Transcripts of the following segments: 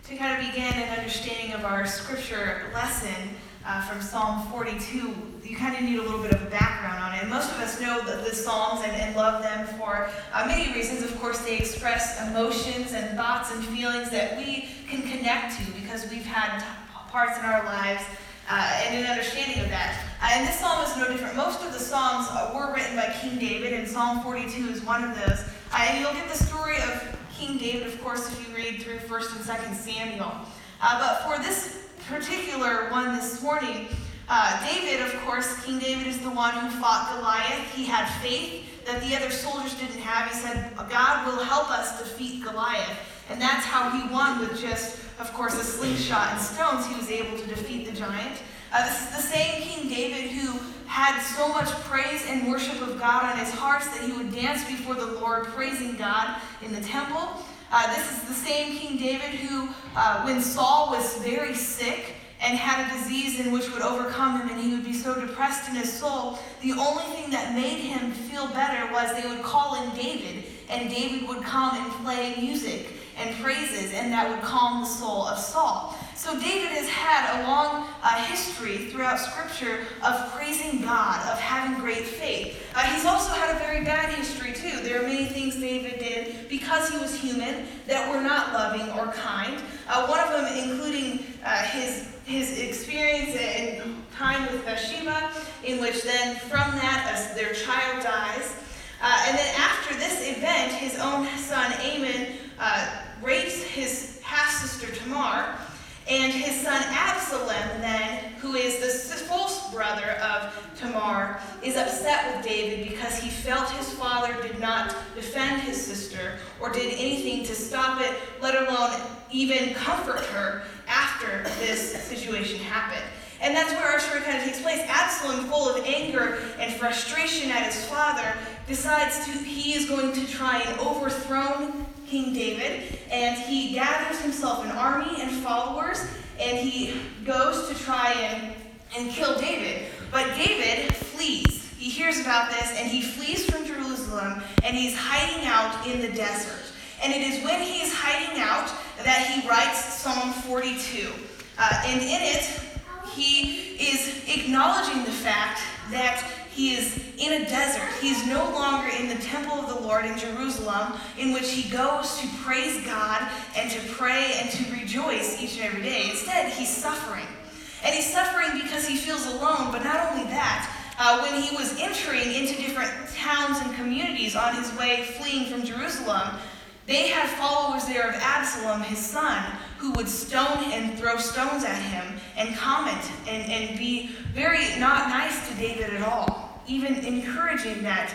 To kind of begin an understanding of our scripture lesson from Psalm 42, you kind of need a little bit of a background on it. And most of us know the Psalms and love them for many reasons. Of course, they express emotions and thoughts and feelings that we can connect to because we've had parts in our lives and an understanding of that. And this psalm is no different. Most of the psalms were written by King David, and Psalm 42 is one of those. And you'll get the story of King David, of course, if you read through 1st and 2nd Samuel. But for this particular one this morning, David, of course, King David is the one who fought Goliath. He had faith that the other soldiers didn't have. He said, God will help us defeat Goliath. And that's how he won with just, of course, a slingshot and stones. He was able to defeat the giant. This is the same King David who had so much praise and worship of God on his heart that he would dance before the Lord, praising God in the temple. This is the same King David who, when Saul was very sick and had a disease in which would overcome him and he would be so depressed in his soul, the only thing that made him feel better was they would call in David, and David would come and play music and praises, and that would calm the soul of Saul. So David has had a long history throughout Scripture of praising God, of having great faith. He's also had a very bad history too. There are many things David did because he was human that were not loving or kind. One of them including his experience and time with Bathsheba, in which then from that their child dies. And then after this event, his own son Amon rapes his half-sister Tamar, and his son Absalom then, who is the false brother of Tamar, is upset with David because he felt his father did not defend his sister or did anything to stop it, let alone even comfort her after this situation happened. And that's where our story kind of takes place. Absalom, full of anger and frustration at his father, decides he is going to try and overthrow King David, and he gathers himself an army and followers, and he goes to try and kill David. But David flees. He hears about this, and he flees from Jerusalem, and he's hiding out in the desert. And it is when he is hiding out that he writes Psalm 42. And in it, he is acknowledging the fact that he is in a desert. He's no longer in the temple of the Lord in Jerusalem, in which he goes to praise God and to pray and to rejoice each and every day. Instead, he's suffering. And he's suffering because he feels alone, but not only that, when he was entering into different towns and communities on his way fleeing from Jerusalem, they had followers there of Absalom, his son, who would stone and throw stones at him and comment and be very not nice to David at all, even encouraging that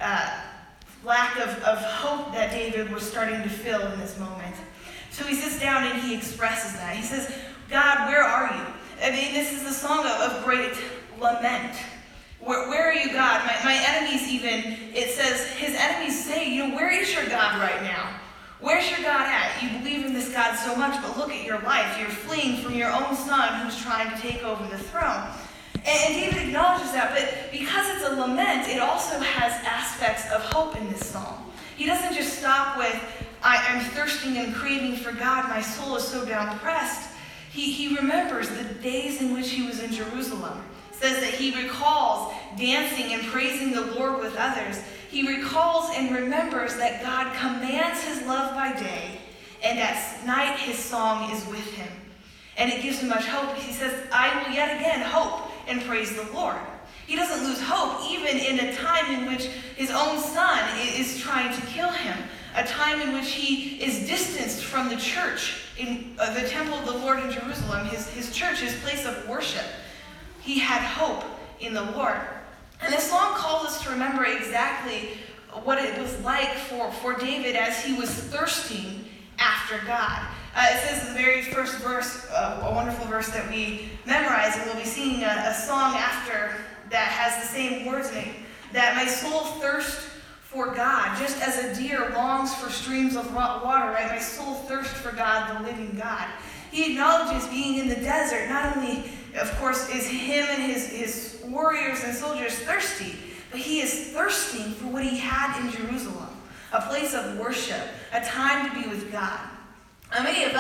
lack of hope that David was starting to feel in this moment. So he sits down and he expresses that. He says, God, where are you? I mean, this is a song of great lament. Where are you, God? My enemies even, it says, his enemies say, where is your God right now? Where's your God at? You believe in this God so much, but look at your life. You're fleeing from your own son who's trying to take over the throne. And David acknowledges that, but because it's a lament, it also has aspects of hope in this psalm. He doesn't just stop with, I'm thirsting and craving for God, my soul is so depressed. He remembers the days in which he was in Jerusalem. It says that he recalls dancing and praising the Lord with others. He recalls and remembers that God commands his love by day, and at night his song is with him. And it gives him much hope. He says, I will yet again hope and praise the Lord. He doesn't lose hope even in a time in which his own son is trying to kill him, a time in which he is distanced from the church, in the temple of the Lord in Jerusalem, his church, his place of worship. He had hope in the Lord. And this song calls us to remember exactly what it was like for David as he was thirsting after God. It says in the very first verse, a wonderful verse that we memorize, and we'll be singing a song after that has the same words in it, that my soul thirsts for God, just as a deer longs for streams of water, right? My soul thirsts for God, the living God. He acknowledges being in the desert. Not only, of course, is him and his warriors and soldiers thirsty, but he is thirsting for what he had in Jerusalem, a place of worship, a time to be with God. Many of us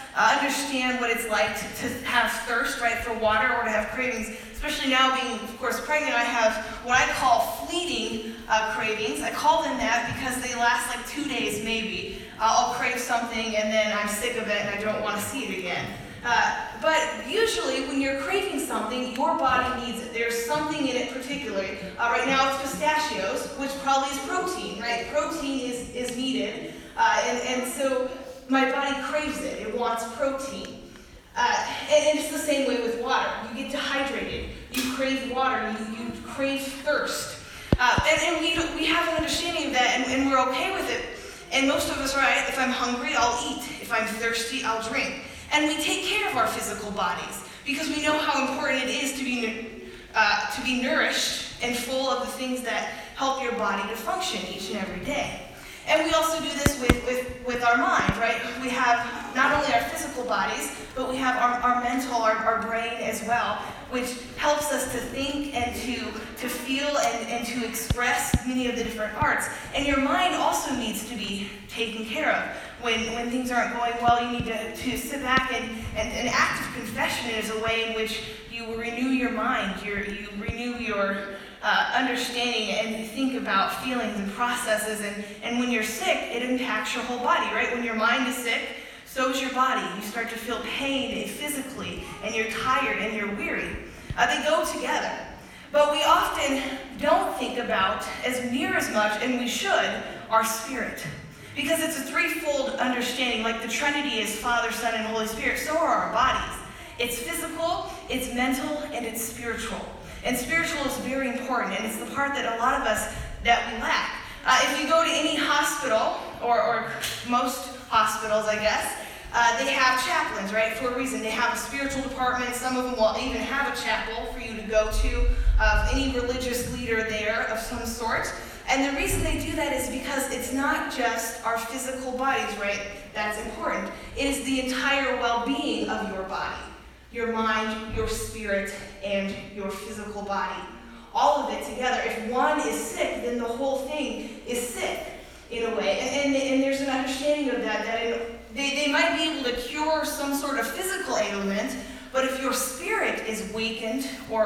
understand what it's like to have thirst, right, for water or to have cravings. Especially now being, of course, pregnant, I have what I call fleeting cravings. I call them that because they last like 2 days maybe. I'll crave something and then I'm sick of it and I don't want to see it again. But usually when you're craving something, your body needs it. There's something in it particularly. Right now it's pistachios, which probably is protein, right? Protein is needed. And so my body craves it. It wants protein. And it's the same way with water. You get dehydrated. You crave water. You crave thirst. And we have an understanding of that, and we're okay with it. And most of us, right, if I'm hungry, I'll eat. If I'm thirsty, I'll drink. And we take care of our physical bodies because we know how important it is to be nourished and full of the things that help your body to function each and every day. And we also do this with our mind, right? We have not only our physical bodies, but we have our mental, our brain as well, which helps us to think and to feel and to express many of the different arts. And your mind also needs to be taken care of. When things aren't going well, you need to sit back and an act of confession is a way in which you renew your mind, you renew your understanding and think about feelings and processes. And when you're sick, it impacts your whole body, right? When your mind is sick, so is your body. You start to feel pain physically, and you're tired and you're weary. They go together. But we often don't think about near as much, and we should, our spirit. Because it's a threefold understanding. Like the Trinity is Father, Son, and Holy Spirit, so are our bodies. It's physical, it's mental, and it's spiritual. And spiritual is very important, and it's the part that a lot of us that we lack. If you go to any hospital, or most hospitals, I guess, they have chaplains, right, for a reason. They have a spiritual department. Some of them will even have a chapel for you to go to, any religious leader there of some sort. And the reason they do that is because it's not just our physical bodies, right, that's important. It is the entire well-being of your body. Your mind, your spirit, and your physical body. All of it together. If one is sick, then the whole thing is sick, in a way. And there's an understanding of that they might be able to cure some sort of physical ailment, but if your spirit is weakened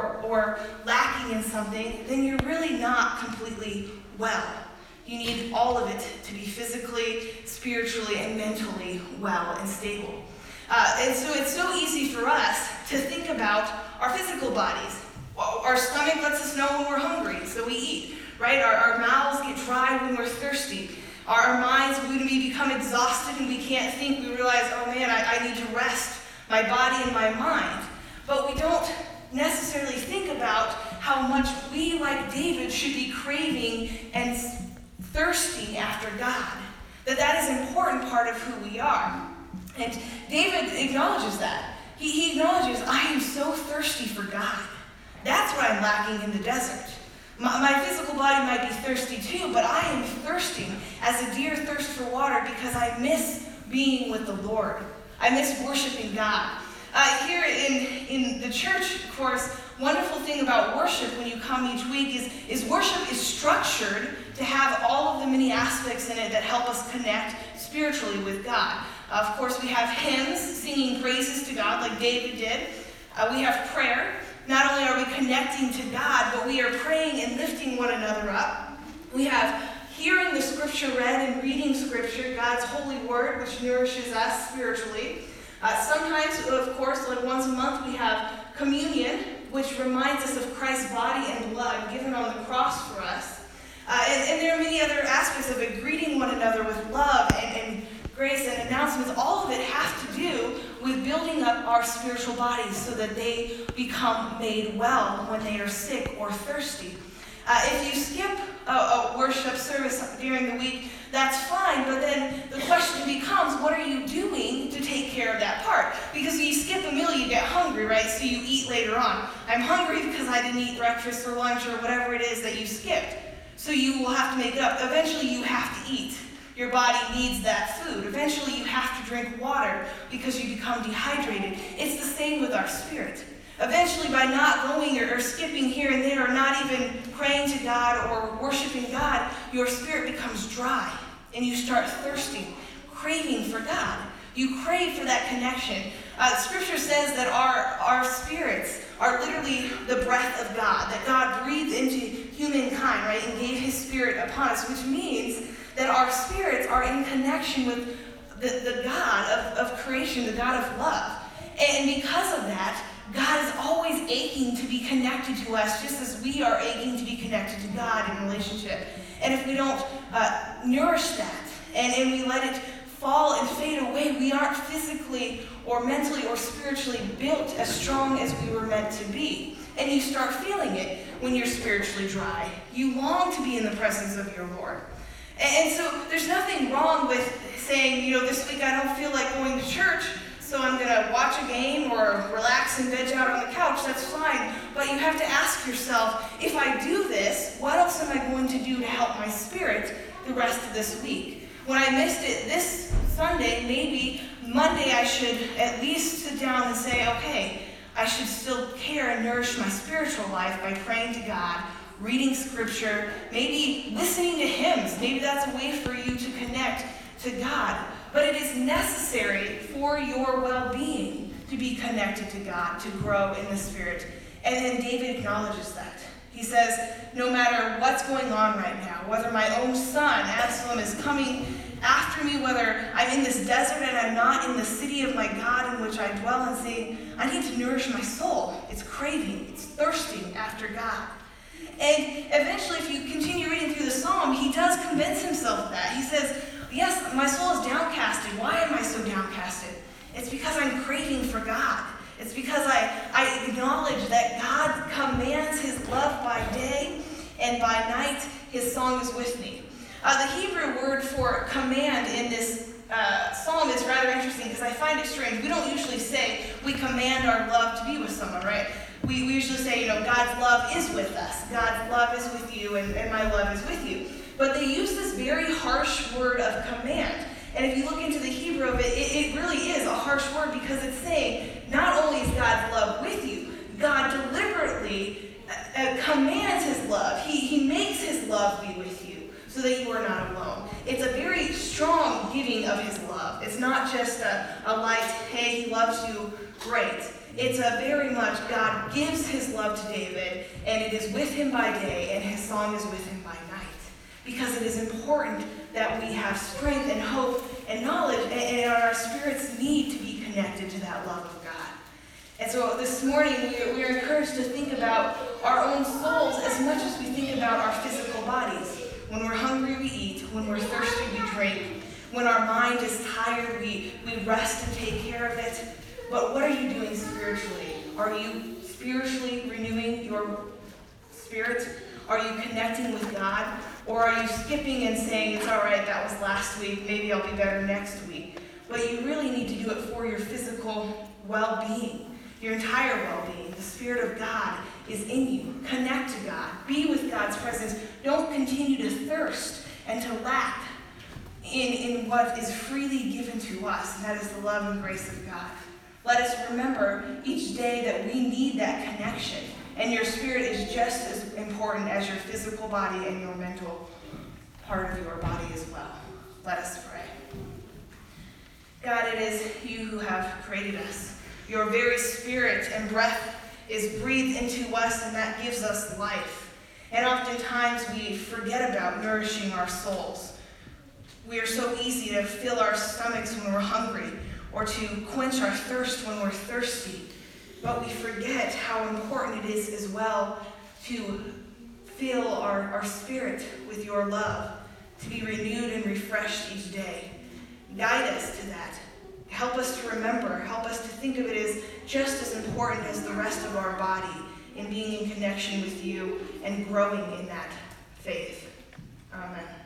or lacking in something, then you're really not completely well. You need all of it to be physically, spiritually, and mentally well and stable. And so it's so easy for us to think about our physical bodies. Our stomach lets us know when we're hungry, so we eat, right? Our mouths get dry when we're thirsty. Our minds, when we become exhausted and we can't think, we realize, oh man, I need to rest my body and my mind. But we don't necessarily think about how much we, like David, should be craving and thirsting after God. That is an important part of who we are. And David acknowledges that. He acknowledges, I am so thirsty for God. That's what I'm lacking in the desert. My physical body might be thirsty too, but I am thirsting as a deer thirsts for water because I miss being with the Lord. I miss worshiping God. Here in the church, of course, wonderful thing about worship when you come each week is worship is structured to have all of the many aspects in it that help us connect spiritually with God. Of course, we have hymns, singing praises to God like David did. We have prayer. Not only are we connecting to God, but we are praying and lifting one another up. We have hearing the scripture read and reading scripture, God's holy word, which nourishes us spiritually. Sometimes, of course, like once a month, we have communion, which reminds us of Christ's body and blood given on the cross for us. And there are many other aspects of it, greeting one another with love and grace and announcements. All of it has to do with building up our spiritual bodies so that they become made well when they are sick or thirsty. If you skip a worship service during the week, that's fine, but then the question becomes, what are you doing to take care of that part? Because you skip a meal, you get hungry, right? So you eat later on. I'm hungry because I didn't eat breakfast or lunch or whatever it is that you skipped. So you will have to make it up. Eventually you have to eat. Your body needs that food. Eventually you have to drink water because you become dehydrated. It's the same with our spirit. Eventually, by not going or skipping here and there, or not even praying to God or worshiping God, your spirit becomes dry and you start thirsting, craving for God. You crave for that connection. Scripture says that our spirits are literally the breath of God, that God breathed into humankind, right, and gave his spirit upon us, which means that our spirits are in connection with the God of creation, the God of love. And because of that, God is always aching to be connected to us, just as we are aching to be connected to God in relationship. And if we don't nourish that, and we let it fall and fade away, we aren't physically or mentally or spiritually built as strong as we were meant to be. And you start feeling it when you're spiritually dry. You long to be in the presence of your Lord. And so there's nothing wrong with saying, this week I don't feel like going to church, so I'm going to watch a game or relax and veg out on the couch. That's fine. But you have to ask yourself, if I do this, what else am I going to do to help my spirit the rest of this week? When I missed it this Sunday, maybe Monday I should at least sit down and say, okay, I should still care and nourish my spiritual life by praying to God, reading scripture, maybe listening to hymns. Maybe that's a way for you to connect to God. But it is necessary for your well-being to be connected to God, to grow in the Spirit. And then David acknowledges that. He says, no matter what's going on right now, whether my own son, Absalom, is coming after me, whether I'm in this desert and I'm not in the city of my God in which I dwell, and saying, I need to nourish my soul. It's craving, it's thirsting after God. And eventually, if you continue reading through the psalm, he does convince himself of that. He says, yes, my soul is downcasted. Why am I so downcasted? It's because I'm craving for God. It's because I acknowledge that God commands his love by day, and by night his song is with me. The Hebrew word for command in this psalm is rather interesting because I find it strange. We don't usually say we command our love to be with someone, right? We usually say, God's love is with us. God's love is with you, and my love is with you. But they use this very harsh word of command. And if you look into the Hebrew of it, it really is a harsh word because it's saying not only is God's love with you, God deliberately commands his love. He makes his love be with you so that you are not alone. It's a very strong giving of his love. It's not just a light, hey, he loves you, great. It's a very much God gives his love to David, and it is with him by day, and his song is with him by night. Because it is important that we have strength and hope and knowledge, and our spirits need to be connected to that love of God. And so this morning, we are encouraged to think about our own souls as much as we think about our physical bodies. When we're hungry, we eat. When we're thirsty, we drink. When our mind is tired, we rest and take care of it. But what are you doing spiritually? Are you spiritually renewing your spirit? Are you connecting with God? Or are you skipping and saying, it's all right, that was last week, maybe I'll be better next week? But you really need to do it for your physical well-being, your entire well-being. The Spirit of God is in you. Connect to God. Be with God's presence. Don't continue to thirst and to lack in what is freely given to us, and that is the love and grace of God. Let us remember each day that we need that connection. And your spirit is just as important as your physical body and your mental part of your body as well. Let us pray. God, it is you who have created us. Your very spirit and breath is breathed into us, and that gives us life. And oftentimes we forget about nourishing our souls. We are so easy to fill our stomachs when we're hungry, or to quench our thirst when we're thirsty. But we forget how important it is as well to fill our spirit with your love, to be renewed and refreshed each day. Guide us to that. Help us to remember. Help us to think of it as just as important as the rest of our body in being in connection with you and growing in that faith. Amen.